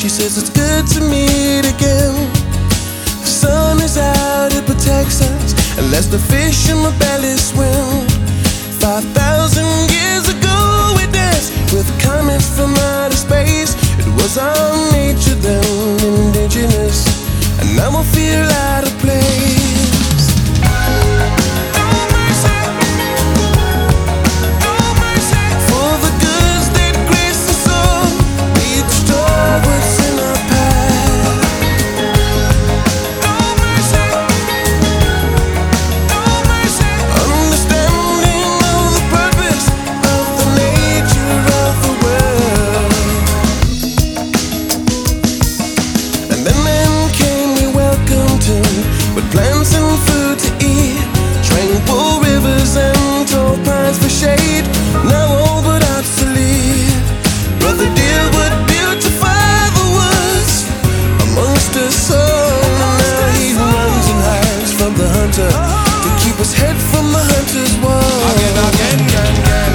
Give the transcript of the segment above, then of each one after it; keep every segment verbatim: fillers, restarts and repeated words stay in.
She says it's good to meet again. The sun is out, it protects us and lets the fish in my belly swim. Five thousand years ago we danced with comets from outer space. It was our nature then, indigenous, and now I feel out of place. With plants and food to eat, tranquil rivers and tall pines for shade. Now old but obsolete, Brother Deerwood beautify the woods amongst us all. Now he runs and hides from the hunter to keep his head from the hunter's wall. Again, again, again, again.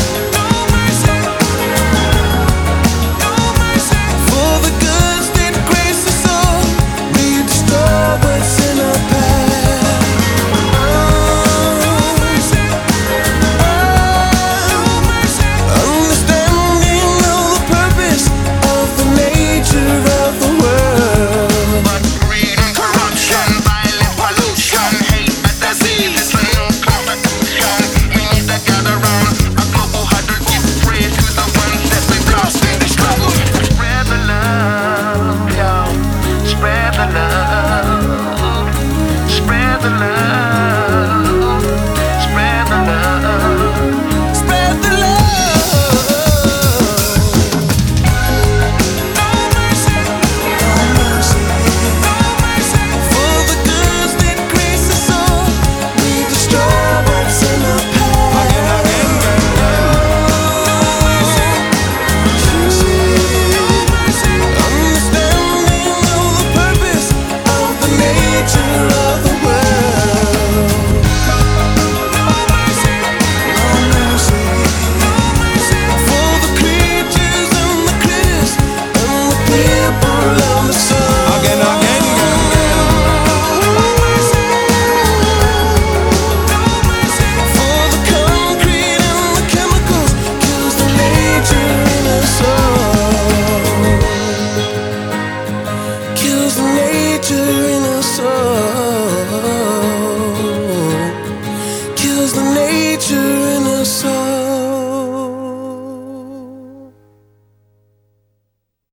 For the goods that grace us all, we destroy what's in our past. Understanding of the purpose of the nature of the world. But greed and corruption, violent pollution, hate at the seal is a new competition. We need to gather round a global huddle, give praise to the ones that we've lost in the struggle. Spread the love, yo. Spread the love. Spread the love. Spread the love. Spread the love. For the goods that grace us all, we destroy what's in our past. Understanding of the purpose of the nature of the world. For the creatures and the critters and the people on the sun. Again, again, For the concrete and the chemicals kills the nature in us all. Kills the nature in us all. Kills the nature in us all.